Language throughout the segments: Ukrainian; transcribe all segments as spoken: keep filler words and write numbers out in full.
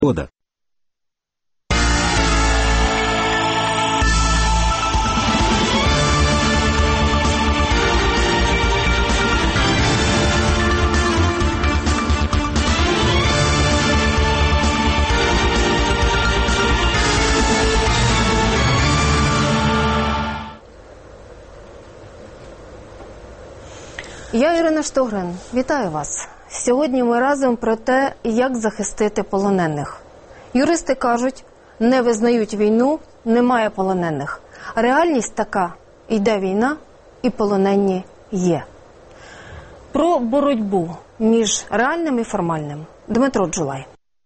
года. Я Ірина Штогрин. Вітаю вас. Сьогодні ми разом про те, як захистити полонених. Юристи кажуть, не визнають війну, немає полонених. Реальність така – йде війна і полонені є. Про боротьбу між реальним і формальним. Дмитро Джулай.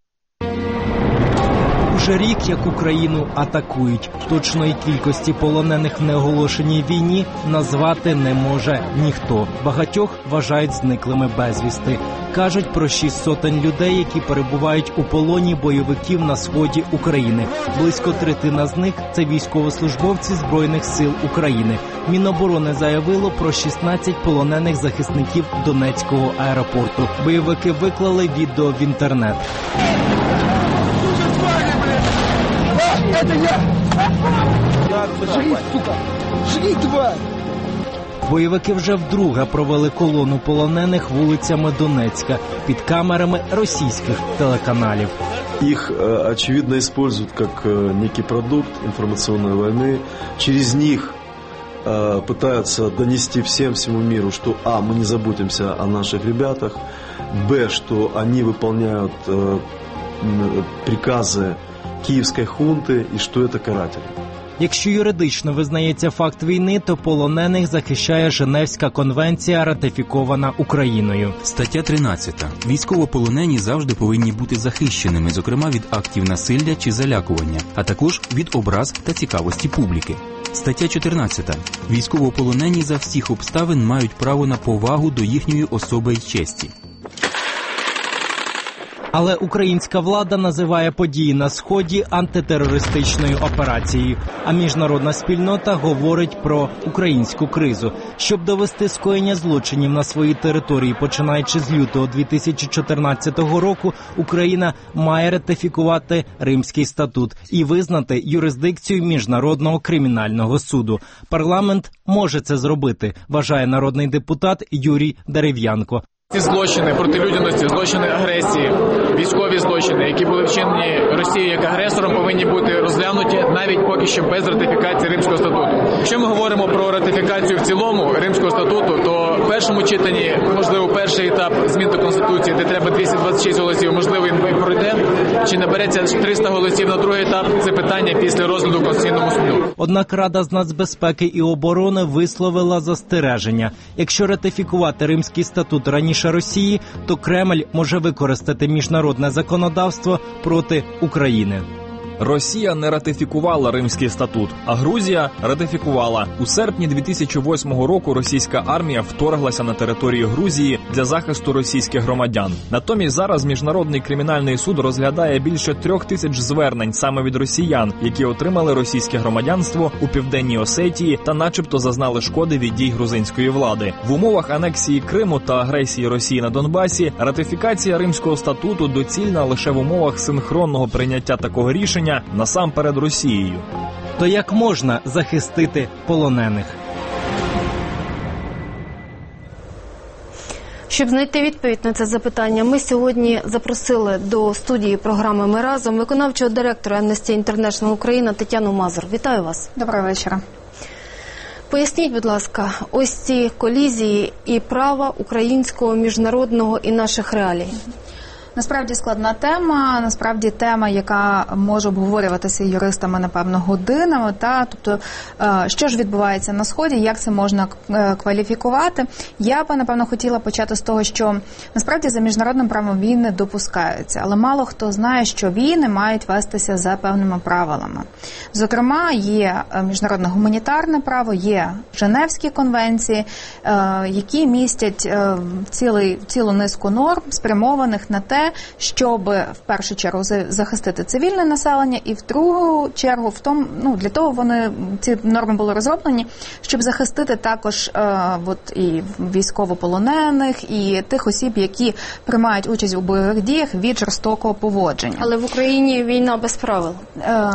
Уже рік, як Україну атакують. Точної кількості полонених в неоголошеній війні назвати не може ніхто. Багатьох вважають зниклими безвісти. Кажуть про шість сотень людей, які перебувають у полоні бойовиків на сході України. Близько третина з них – це військовослужбовці Збройних сил України. Міноборони заявило про шістнадцять полонених захисників Донецького аеропорту. Бойовики виклали відео в інтернет. Это я! Жри, сука! Жри, тварь! Бойовики вже вдруге провели колону полонених вулицями Донецька під камерами російських телеканалів. Их, очевидно, используют как некий продукт информационной войны. Через них пытаются донести всем, всему миру, что а, мы не заботимся о наших ребятах, б, что они выполняют приказы київської хунти і що це карателі. Якщо юридично визнається факт війни, то полонених захищає Женевська конвенція, ратифікована Україною. Стаття тринадцята. Військовополонені завжди повинні бути захищеними, зокрема від актів насилля чи залякування, а також від образ та цікавості публіки. Стаття чотирнадцята. Військовополонені за всіх обставин мають право на повагу до їхньої особи й честі. Але українська влада називає події на Сході антитерористичною операцією, а міжнародна спільнота говорить про українську кризу. Щоб довести скоєння злочинів на своїй території, починаючи з лютого дві тисячі чотирнадцятого року, Україна має ратифікувати Римський статут і визнати юрисдикцію Міжнародного кримінального суду. Парламент може це зробити, вважає народний депутат Юрій Дерев'янко. Ці злочини проти людяності, злочини агресії, військові злочини, які були вчинені Росією як агресором, повинні бути розглянуті навіть поки що без ратифікації Римського статуту. Якщо ми говоримо про ратифікацію в цілому Римського статуту, то в першому читанні, можливо, перший етап змін до Конституції, де треба двісті двадцять шість голосів, можливо, він пройде, чи набереться триста голосів на другий етап, це питання після розгляду Конституційного суду. Однак Рада з нацбезпеки і оборони висловила застереження. Якщо ратифікувати Римський статут раніше Росії, то Кремль може використати міжнародне законодавство проти України. Росія не ратифікувала Римський статут, а Грузія ратифікувала. У серпні дві тисячі восьмого року російська армія вторглася на територію Грузії для захисту російських громадян. Натомість зараз Міжнародний кримінальний суд розглядає більше трьох тисяч звернень саме від росіян, які отримали російське громадянство у Південній Осетії та начебто зазнали шкоди від дій грузинської влади. В умовах анексії Криму та агресії Росії на Донбасі ратифікація Римського статуту доцільна лише в умовах синхронного прийняття такого рішення насамперед Росією. То як можна захистити полонених? Щоб знайти відповідь на це запитання, ми сьогодні запросили до студії програми «Ми разом» виконавчого директора Amnesty International Україна Тетяну Мазур. Вітаю вас. Доброго вечора. Поясніть, будь ласка, ось ці колізії і права українського, міжнародного і наших реалій. Насправді складна тема, насправді тема, яка може обговорюватися юристами, напевно, годинами. Та? Тобто, що ж відбувається на Сході, як це можна кваліфікувати? Я би, напевно, хотіла почати з того, що насправді за міжнародним правом війни допускаються, але мало хто знає, що війни мають вестися за певними правилами. Зокрема, є міжнародне гуманітарне право, є Женевські конвенції, які містять цілий, цілу низку норм, спрямованих на те, те, щоб в першу чергу захистити цивільне населення, і в другу чергу в тому, ну для того вони ці норми були розроблені, щоб захистити також е, от і військовополонених, і тих осіб, які приймають участь у бойових діях від жорстокого поводження. Але в Україні війна без правил. Е,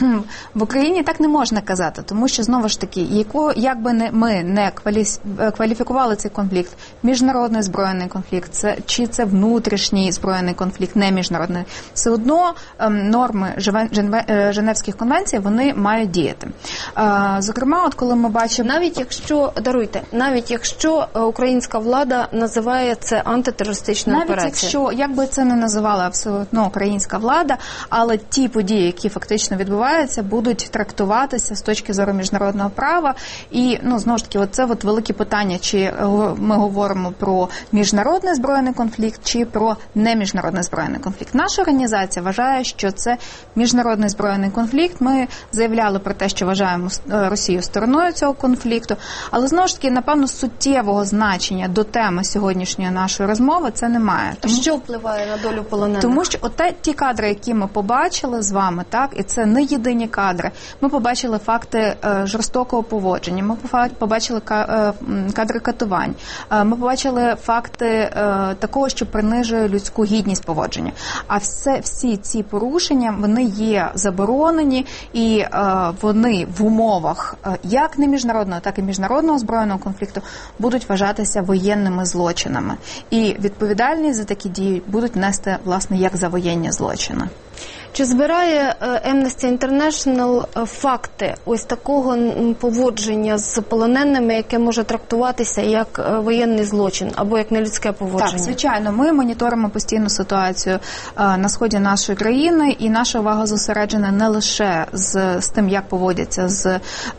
в Україні так не можна казати, тому що знову ж таки, яко, як би не ми не квалі, кваліфікували цей конфлікт, міжнародний збройний конфлікт, це чи це внутрішній збройний конфлікт, не міжнародний, все одно е, норми Женевських конвенцій вони мають діяти. Е, зокрема, от коли ми бачимо, навіть якщо даруйте, навіть якщо українська влада називає це антитерористичною операцією. Навіть якщо, як би це не називала абсолютно українська влада, але ті події, які фактично відбуваються, будуть трактуватися з точки зору міжнародного права. І, ну, знову ж таки, от це от велике питання, чи ми говоримо про міжнародний збройний конфлікт, чи про неміжнародний збройний конфлікт. Наша організація вважає, що це міжнародний збройний конфлікт. Ми заявляли про те, що вважаємо Росію стороною цього конфлікту, але, знову ж таки, напевно, суттєвого значення до теми сьогоднішньої нашої розмови це немає. Тому, що впливає на долю полонених? Тому що от ті кадри, які ми побачили з вами, так, і це не єдині кадри. Ми побачили факти е, жорстокого поводження, ми побачили ка, е, кадри катувань, е, ми побачили факти е, такого, що принижує людську гідність поводження. А все, всі ці порушення, вони є заборонені, і е, вони в умовах е, як не міжнародного, так і міжнародного збройного конфлікту будуть вважатися воєнними злочинами. І відповідальність за такі дії будуть нести, власне, як за воєнні злочини. Чи збирає Amnesty International факти ось такого поводження з полоненими, яке може трактуватися як воєнний злочин або як нелюдське поводження? Так, звичайно. Ми моніторимо постійно ситуацію на сході нашої країни, і наша увага зосереджена не лише з, з тим, як поводяться з,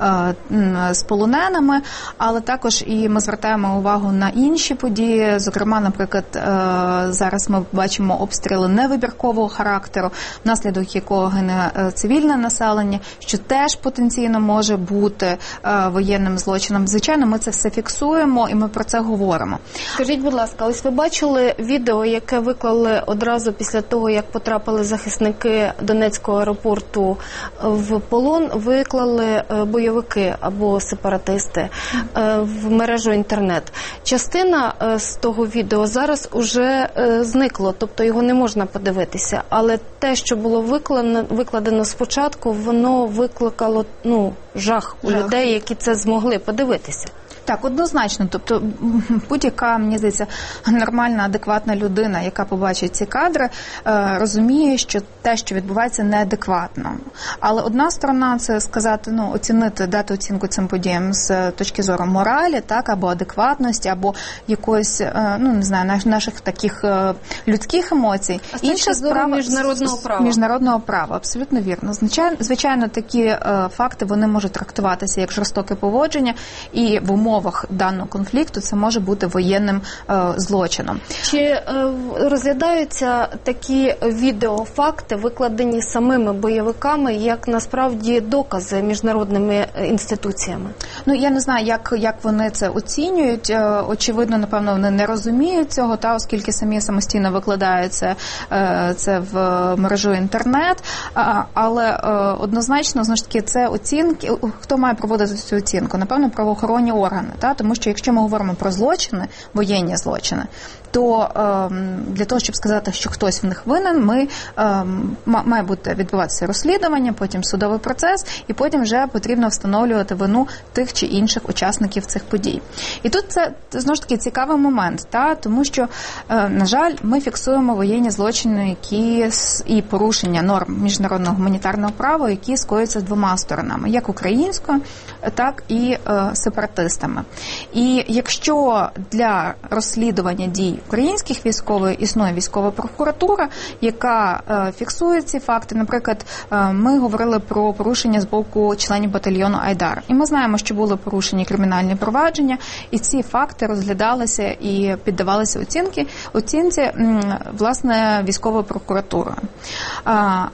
з полоненими, але також і ми звертаємо увагу на інші події. Зокрема, наприклад, зараз ми бачимо обстріли невибіркового характеру, внаслідок якого гине цивільне населення, що теж потенційно може бути е, воєнним злочином. Звичайно, ми це все фіксуємо і ми про це говоримо. Скажіть, будь ласка, ось ви бачили відео, яке виклали одразу після того, як потрапили захисники Донецького аеропорту в полон, виклали бойовики або сепаратисти е, в мережу інтернет. Частина е, з того відео зараз уже е, зникло, тобто його не можна подивитися, але те, що було викладено, викладено спочатку, воно викликало, ну, жах у жах. людей, які це змогли подивитися. Так, однозначно. Тобто будь-яка, мені здається, нормальна, адекватна людина, яка побачить ці кадри, розуміє, що те, що відбувається, неадекватно. Але одна сторона – це сказати, ну, оцінити, дати оцінку цим подіям з точки зору моралі, так, або адекватності, або якоїсь, ну, не знаю, наших таких людських емоцій. А з точки зору міжнародного права? Міжнародного права, абсолютно вірно. Звичайно, звичайно, такі факти, вони можуть трактуватися як жорстоке поводження, і в умовах даного конфлікту це може бути воєнним е, злочином. Чи е, розглядаються такі відеофакти, викладені самими бойовиками, як насправді докази міжнародними інституціями? Ну, я не знаю, як, як вони це оцінюють. Е, очевидно, напевно, вони не розуміють цього, та, оскільки самі самостійно викладаються е, це в мережу інтернет. А, але е, однозначно, знову ж таки, це оцінки. Хто має проводити цю оцінку? Напевно, правоохоронні органи. Та? Тому що якщо ми говоримо про злочини, воєнні злочини, то ем, для того, щоб сказати, що хтось в них винен, ми, ем, має бути відбуватися розслідування, потім судовий процес, і потім вже потрібно встановлювати вину тих чи інших учасників цих подій. І тут це, знову ж таки, цікавий момент, та? Тому що, е, на жаль, ми фіксуємо воєнні злочини, які і порушення норм міжнародного гуманітарного права, які скоюються з двома сторонами, як українською, так і е, сепаратистами. І якщо для розслідування дій українських військових існує військова прокуратура, яка е, фіксує ці факти. Наприклад, е, ми говорили про порушення з боку членів батальйону «Айдар». І ми знаємо, що були порушені кримінальні провадження, і ці факти розглядалися і піддавалися оцінки, оцінці, м, власне, військовою прокуратурою. Е,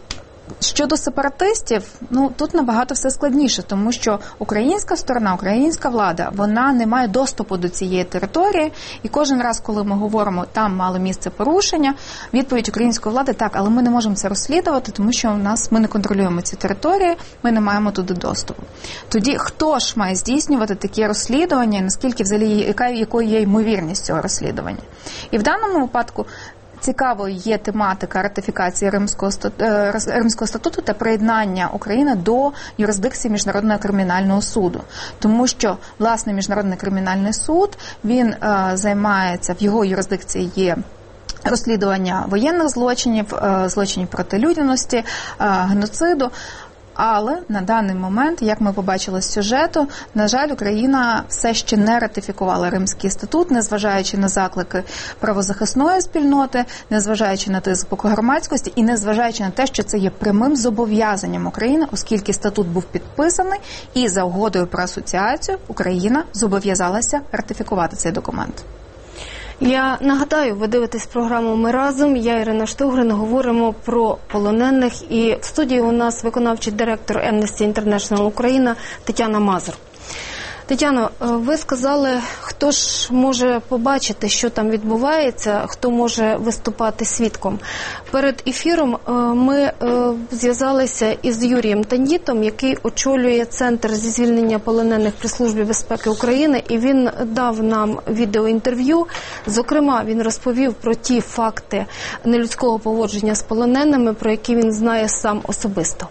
Щодо сепаратистів, ну тут набагато все складніше, тому що українська сторона, українська влада, вона не має доступу до цієї території, і кожен раз, коли ми говоримо, там мало місце порушення, відповідь української влади: так, але ми не можемо це розслідувати, тому що у нас ми не контролюємо ці території, ми не маємо туди доступу. Тоді хто ж має здійснювати такі розслідування, і наскільки взагалі яка якою є ймовірність цього розслідування? І в даному випадку цікавою є тематика ратифікації Римського, Римського статуту та приєднання України до юрисдикції Міжнародного кримінального суду. Тому що, власне, Міжнародний кримінальний суд, він е, займається, в його юрисдикції є розслідування воєнних злочинів, е, злочинів проти людяності, е, геноциду. Але на даний момент, як ми побачили з сюжету, на жаль, Україна все ще не ратифікувала Римський статут, незважаючи на заклики правозахисної спільноти, незважаючи на тиск боку громадськості і незважаючи на те, що це є прямим зобов'язанням України, оскільки статут був підписаний, і за угодою про асоціацію Україна зобов'язалася ратифікувати цей документ. Я нагадаю, ви дивитесь програму «Ми разом». Я, Ірина Штугрин, говоримо про полонених. І в студії у нас виконавчий директор Amnesty International Україна Тетяна Мазур. Тетяно, ви сказали, хто ж може побачити, що там відбувається, хто може виступати свідком. Перед ефіром ми зв'язалися із Юрієм Тандітом, який очолює Центр зі звільнення полонених при Службі безпеки України, і він дав нам відеоінтерв'ю. Зокрема, він розповів про ті факти нелюдського поводження з полоненими, про які він знає сам особисто.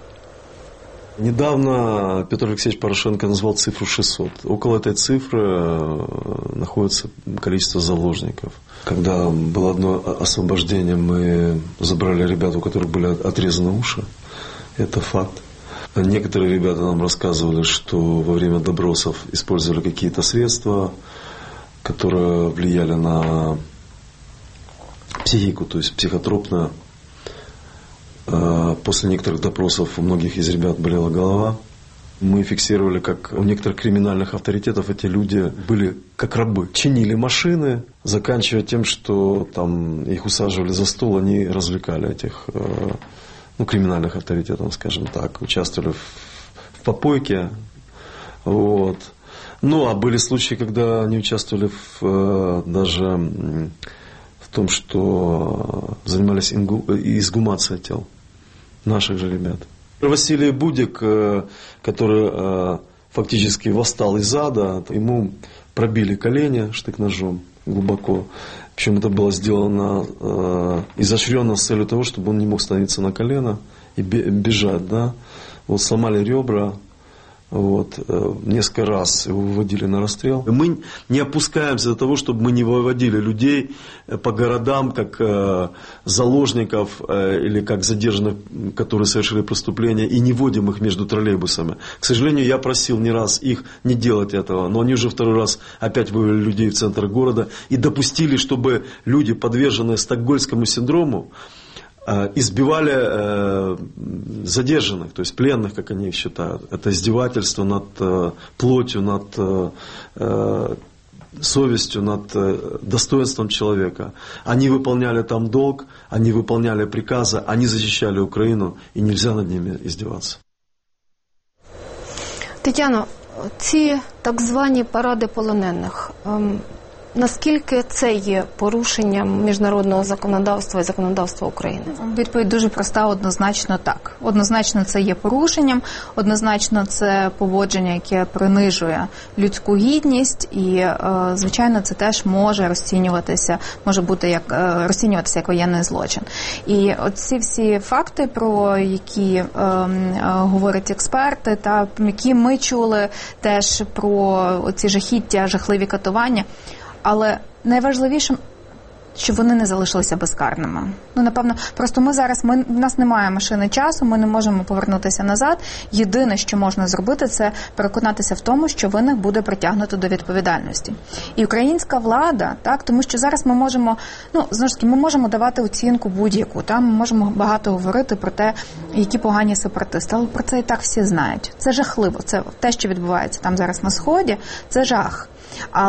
Недавно Петр Алексеевич Порошенко назвал цифру шестьсот. Около этой цифры находится количество заложников. Когда было одно освобождение, мы забрали ребят, у которых были отрезаны уши. Это факт. Некоторые ребята нам рассказывали, что во время допросов использовали какие-то средства, которые влияли на психику, то есть психотропно. После некоторых допросов у многих из ребят болела голова. Мы фиксировали, как у некоторых криминальных авторитетов эти люди были как рабы. Чинили машины, заканчивая тем, что там их усаживали за стол, они развлекали этих ну, криминальных авторитетов, скажем так, участвовали в, в попойке. Вот. Ну, а были случаи, когда они участвовали в, даже в том, что занимались изгумацией тел наших же ребят. Василий Будик, который фактически восстал из ада, ему пробили колени штык-ножом глубоко. Причем это было сделано изощренно с целью того, чтобы он не мог становиться на колено и бежать. Да? Вот сломали ребра. Вот, несколько раз его выводили на расстрел. Мы не опускаемся до того, чтобы мы не выводили людей по городам, как заложников или как задержанных, которые совершили преступления, и не вводим их между троллейбусами. К сожалению, я просил не раз их не делать этого, но они уже второй раз опять вывели людей в центр города и допустили, чтобы люди, подверженные стокгольмскому синдрому, избивали э, задержанных, то есть пленных, как они их считают. Это издевательство над э, плотью, над э, совестью, над э, достоинством человека. Они выполняли там долг, они выполняли приказы, они защищали Украину, и нельзя над ними издеваться. Тетяно, ці так звані паради полонених, ем, наскільки це є порушенням міжнародного законодавства і законодавства України? Відповідь дуже проста, однозначно так. Однозначно це є порушенням, однозначно це поводження, яке принижує людську гідність і, звичайно, це теж може розцінюватися, може бути як розцінюватися як воєнний злочин. І оці всі факти, про які е, говорять експерти, та які ми чули теж про ці жахіття, жахливі катування, але найважливішим, щоб вони не залишилися безкарними. Ну, напевно, просто ми зараз, ми, в нас немає машини часу, ми не можемо повернутися назад. Єдине, що можна зробити, це переконатися в тому, що винних буде притягнуто до відповідальності. І українська влада, так, тому що зараз ми можемо, ну, знову ж таки, ми можемо давати оцінку будь-яку, там ми можемо багато говорити про те, які погані сепаратисти, але про це і так всі знають. Це жахливо, це те, що відбувається там зараз на Сході, це жах. Але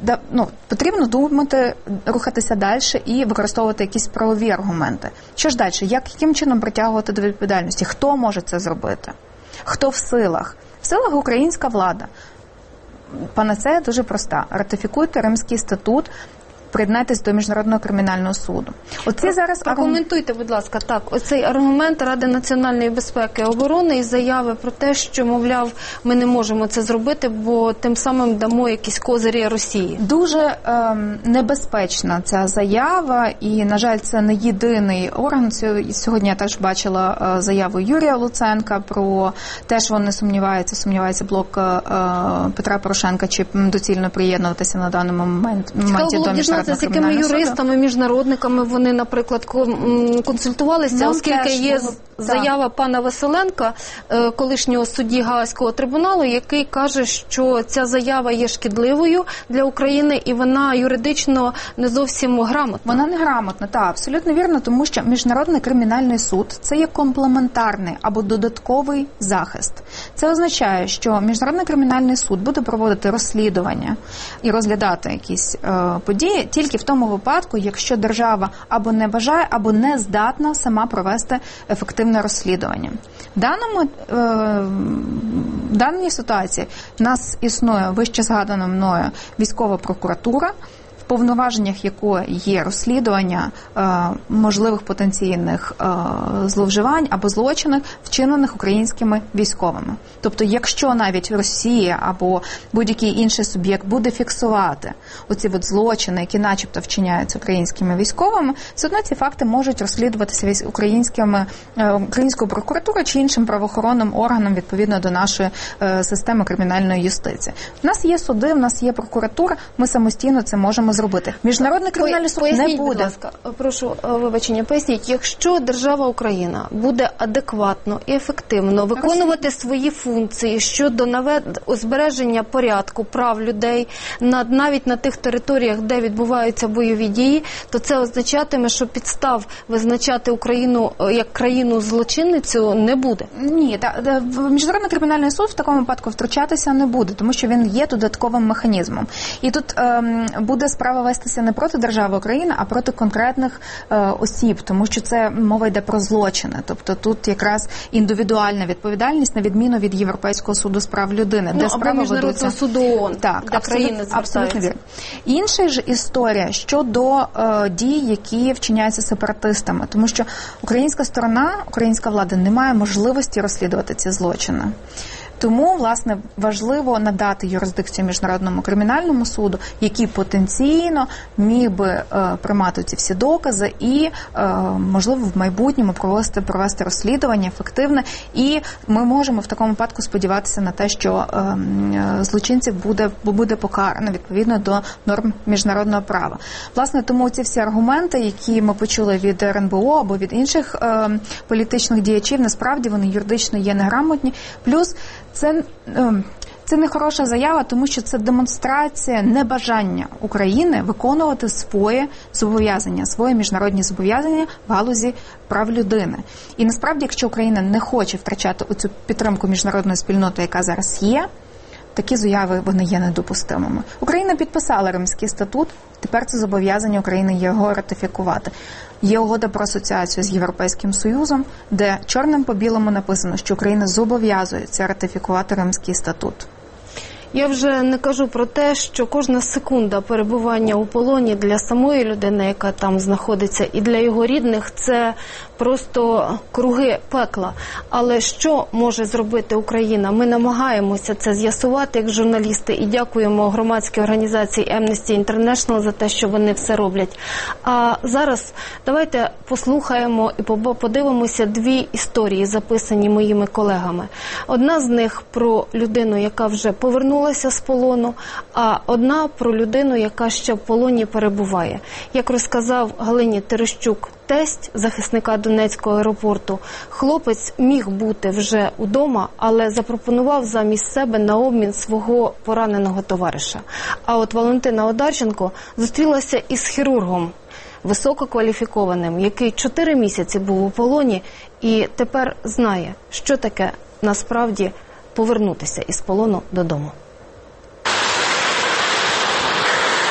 да, ну, потрібно думати, рухатися далі і використовувати якісь правові аргументи. Що ж далі? Як, яким чином притягувати до відповідальності? Хто може це зробити? Хто в силах? В силах українська влада. Панацея дуже проста. Ратифікуйте Римський статут, приєднайтесь до Міжнародного кримінального суду. Оці зараз Прокоментуйте, будь ласка, так, оцей аргумент Ради національної безпеки і оборони і заяви про те, що, мовляв, ми не можемо це зробити, бо тим самим дамо якісь козирі Росії. Дуже ем, небезпечна ця заява, і, на жаль, це не єдиний орган. Сьогодні я теж бачила е, заяву Юрія Луценка про те, що вони сумніваються, сумнівається блок е, Петра Порошенка, чи доцільно приєднуватися на даний момент моменті до Міжнародного. З якими юристами, міжнародниками вони, наприклад, консультувалися, Нам оскільки є було... заява так. пана Василенка, колишнього судді Гаазького трибуналу, який каже, що ця заява є шкідливою для України і вона юридично не зовсім грамотна. Вона не грамотна, так, абсолютно вірно, тому що Міжнародний кримінальний суд – це є комплементарний або додатковий захист. Це означає, що Міжнародний кримінальний суд буде проводити розслідування і розглядати якісь е, події тільки в тому випадку, якщо держава або не бажає, або не здатна сама провести ефективне розслідування. В даному, е, в даній ситуації в нас існує вище згадана мною військова прокуратура, в повноваженнях якої є розслідування е, можливих потенційних е, зловживань або злочинів, вчинених українськими військовими. Тобто, якщо навіть Росія або будь-який інший суб'єкт буде фіксувати оці от злочини, які начебто вчиняються українськими військовими, все одно ці факти можуть розслідуватися українськими, е, українською прокуратурою чи іншим правоохоронним органом відповідно до нашої е, системи кримінальної юстиції. У нас є суди, у нас є прокуратура, ми самостійно це можемо зробити. Міжнародний кримінальний суд поясніть, не буде. Будь ласка, прошу вибачення, поясніть, якщо держава Україна буде адекватно і ефективно виконувати свої функції щодо навед... збереження порядку, прав людей над навіть на тих територіях, де відбуваються бойові дії, то це означатиме, що підстав визначати Україну як країну-злочинницю не буде. Ні, та, Міжнародний кримінальний суд в такому випадку втручатися не буде, тому що він є додатковим механізмом. І тут ем, буде справа вестися не проти держави України, а проти конкретних е, осіб, тому що це мова йде про злочини. Тобто тут якраз індивідуальна відповідальність на відміну від Європейського суду з прав людини, ну, де справи ведуться суду ООН, так, де абсолютно, абсолютно вірно. Інша ж історія щодо е, дій, які вчиняються сепаратистами, тому що українська сторона, українська влада не має можливості розслідувати ці злочини. Тому, власне, важливо надати юрисдикцію Міжнародному кримінальному суду, який потенційно міг би е, приймати ці всі докази і, е, можливо, в майбутньому провести, провести розслідування ефективне. І ми можемо в такому випадку сподіватися на те, що е, злочинців буде, буде покарано відповідно до норм міжнародного права. Власне, тому ці всі аргументи, які ми почули від ер ен бе о або від інших е, політичних діячів, насправді вони юридично є неграмотні. Плюс Це, це не хороша заява, тому що це демонстрація небажання України виконувати свої зобов'язання, свої міжнародні зобов'язання в галузі прав людини. І насправді, якщо Україна не хоче втрачати оцю підтримку міжнародної спільноти, яка зараз є, такі заяви вони є недопустимими. Україна підписала Римський статут, тепер це зобов'язання України його ратифікувати. Є угода про асоціацію з Європейським Союзом, де чорним по білому написано, що Україна зобов'язується ратифікувати Римський статут. Я вже не кажу про те, що кожна секунда перебування у полоні для самої людини, яка там знаходиться, і для його рідних – це просто круги пекла. Але що може зробити Україна? Ми намагаємося це з'ясувати як журналісти і дякуємо громадській організації Amnesty International за те, що вони все роблять. А зараз давайте послухаємо і подивимося дві історії, записані моїми колегами. Одна з них про людину, яка вже повернулася з полону, а одна про людину, яка ще в полоні перебуває. Як розказав Галині Терещук, тесть захисника Донецького аеропорту, хлопець міг бути вже удома, але запропонував замість себе на обмін свого пораненого товариша. А от Валентина Одарченко зустрілася із хірургом, висококваліфікованим, який чотири місяці був у полоні і тепер знає, що таке насправді повернутися із полону додому.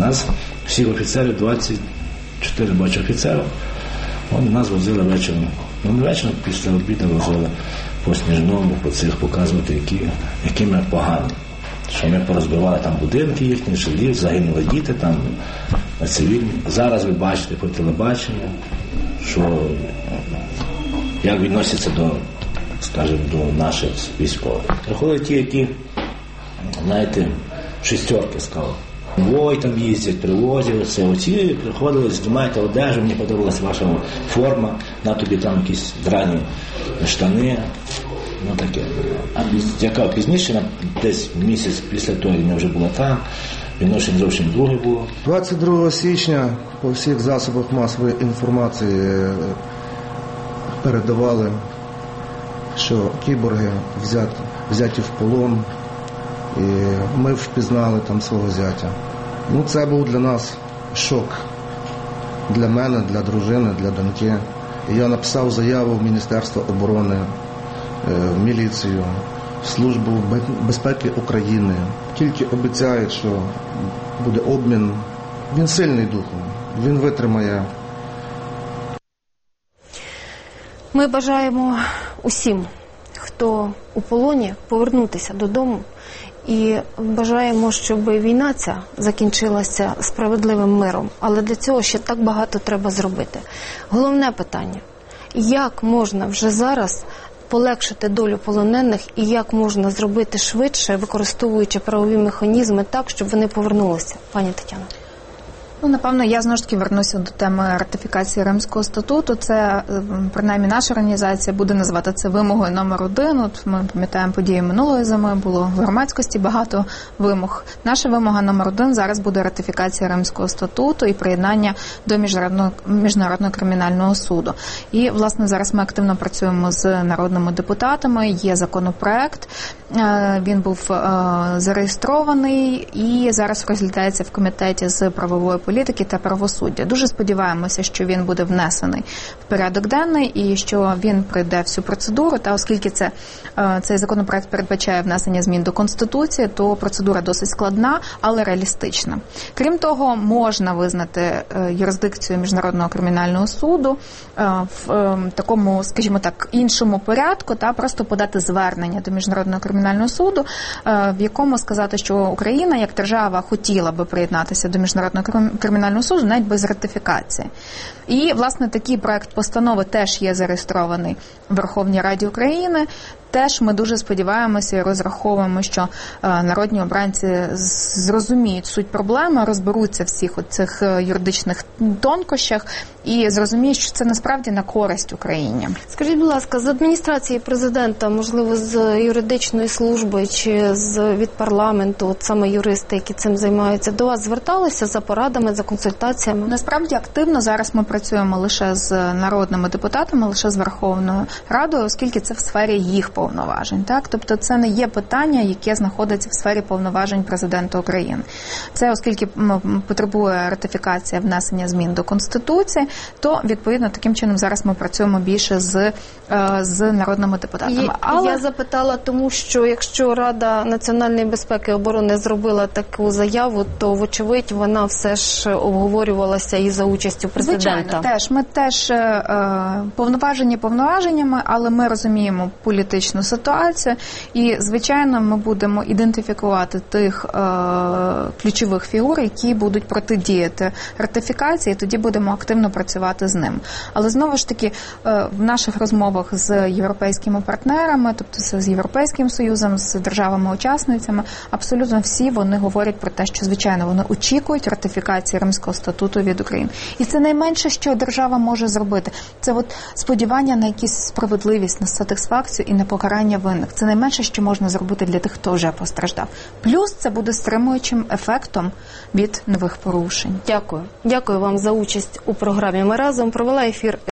нас всіх офіцерів, двадцять чотири бачу офіцерів, вони нас возили вечором. Ну, не вечором, після обіду возили по Сніжному, по цих показувати, які, які ми погані. Що ми порозбивали там будинки їхні, жилі, загинули діти там, цивільні. Зараз ви бачите по телебаченню, що як відносяться до, скажімо, до наших військових. Приходять ті, які, знаєте, шістерки сказали. Ой, там їздять, привозять, все. Оці приходили, знімайте одежу, мені подобалась ваша форма, на тобі там якісь драні штани. Ну таке. А яка пізніше, десь місяць після того, я вже була там, відношення зовсім друге було. двадцять другого січня по всіх засобах масової інформації передавали, що кіборги взяті, взяті в полон, і ми впізнали там свого зятя. Ну, це був для нас шок. Для мене, для дружини, для доньки. І я написав заяву в Міністерство оборони, в міліцію, в Службу безпеки України. Тільки обіцяють, що буде обмін. Він сильний духом, він витримає. Ми бажаємо усім, хто у полоні, повернутися додому. І бажаємо, щоб війна ця закінчилася справедливим миром. Але для цього ще так багато треба зробити. Головне питання – як можна вже зараз полегшити долю полонених і як можна зробити швидше, використовуючи правові механізми так, щоб вони повернулися? Пані Тетяно. Ну, напевно, я знову ж таки вернуся до теми ратифікації Римського статуту. Це, принаймні, наша організація буде називати це вимогою номер один. От ми пам'ятаємо події минулої зими, було в громадськості багато вимог. Наша вимога номер один зараз буде ратифікація Римського статуту і приєднання до Міжнародного, Міжнародного кримінального суду. І, власне, зараз ми активно працюємо з народними депутатами, є законопроект, він був зареєстрований і зараз розглядається в комітеті з правової політики та правосуддя. Дуже сподіваємося, що він буде внесений в порядок денний і що він пройде всю процедуру. Та оскільки це, цей законопроект передбачає внесення змін до Конституції, то процедура досить складна, але реалістична. Крім того, можна визнати юрисдикцію Міжнародного кримінального суду в такому, скажімо так, іншому порядку, та просто подати звернення до Міжнародного кримінального суду, в якому сказати, що Україна як держава хотіла би приєднатися до Міжнародного кримінального суду навіть без ратифікації. І, власне, такий проект постанови теж є зареєстрований в Верховній Раді України. Теж ми дуже сподіваємося і розраховуємо, що народні обранці зрозуміють суть проблеми, розберуться в всіх цих юридичних тонкощах і зрозуміють, що це насправді на користь Україні. Скажіть, будь ласка, з адміністрації президента, можливо, з юридичної служби чи з від парламенту, от саме юристи, які цим займаються, до вас зверталися за порадами, за консультаціями? Насправді активно зараз ми працюємо лише з народними депутатами, лише з Верховною Радою, оскільки це в сфері їх повноважень. Так? Тобто це не є питання, яке знаходиться в сфері повноважень президента України. Це, оскільки потребує ратифікація внесення змін до Конституції, то, відповідно, таким чином зараз ми працюємо більше з, з народними депутатами. І, Але... Я запитала, тому що якщо Рада національної безпеки і оборони зробила таку заяву, то, вочевидь, вона все ж обговорювалася і за участю президента. Звичайно, теж. Ми теж е, повноважені повноваженнями, але ми розуміємо політичну ситуацію і, звичайно, ми будемо ідентифікувати тих е, ключових фігур, які будуть протидіяти ратифікації, і тоді будемо активно працювати з ним. Але, знову ж таки, е, в наших розмовах з європейськими партнерами, тобто з Європейським Союзом, з державами-учасницями, абсолютно всі вони говорять про те, що, звичайно, вони очікують ратифікації Римського статуту від України. І це найменше, що держава може зробити. Це от сподівання на якусь справедливість, на сатисфакцію і на покарання винних. Це найменше, що можна зробити для тих, хто вже постраждав. Плюс це буде стримуючим ефектом від нових порушень. Дякую. Дякую вам за участь у програмі. Ми разом провела ефір